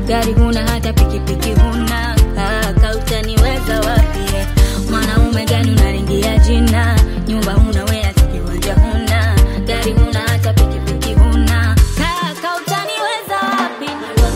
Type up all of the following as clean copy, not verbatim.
gari huna hata pikipiki huna. Kaka utaniweza wapi? Mwanaume gani unaringia jina? Nyumba huna wewe hata kiwanja huna, gari huna hata pikipiki huna. Kaka utaniweza wapi?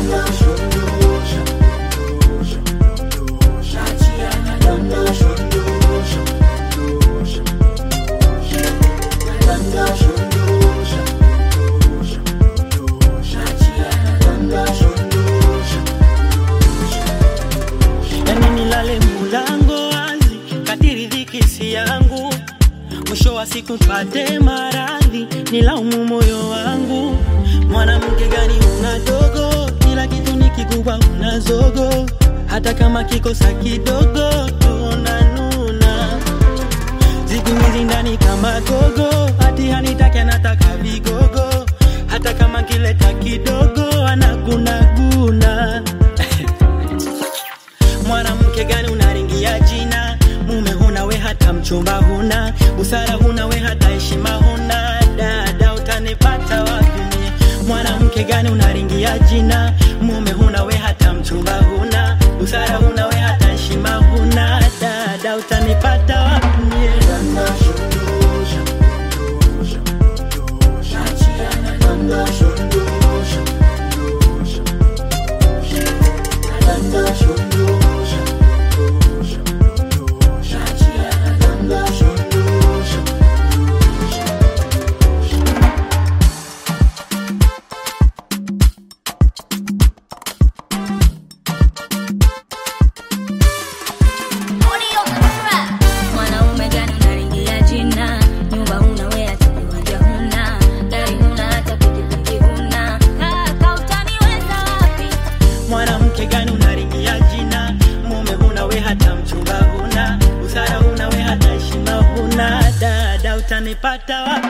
Nilale mulango wazi, kadiri dhiki si yangu. Mwisho wa siku pate maradhi, nilaumu moyo wangu. Mwanamke gani una dogo, kila kitu nikikupa una zogo. Hata kama kikosa kidogo, tunanuna. Siku hizi ndani kama gogo, hati hanitaki anataka vigogo. Hata kama kileta kidogo, anagunaguna. Mwanamke gani unaringia jina? Mume huna we hata mchumba huna, busara huna we hata heshima huna. Dada utanipata wapi? Mwanamke gani unaringia jina? Mume huna we hata mchumba huna, busara huna we hata heshima huna. Dada utanipata wapi? Mwanamke gani unaringia jina? Mume huna we hata mchumba huna, busara huna we hata heshima huna. Dada utanipata wapi?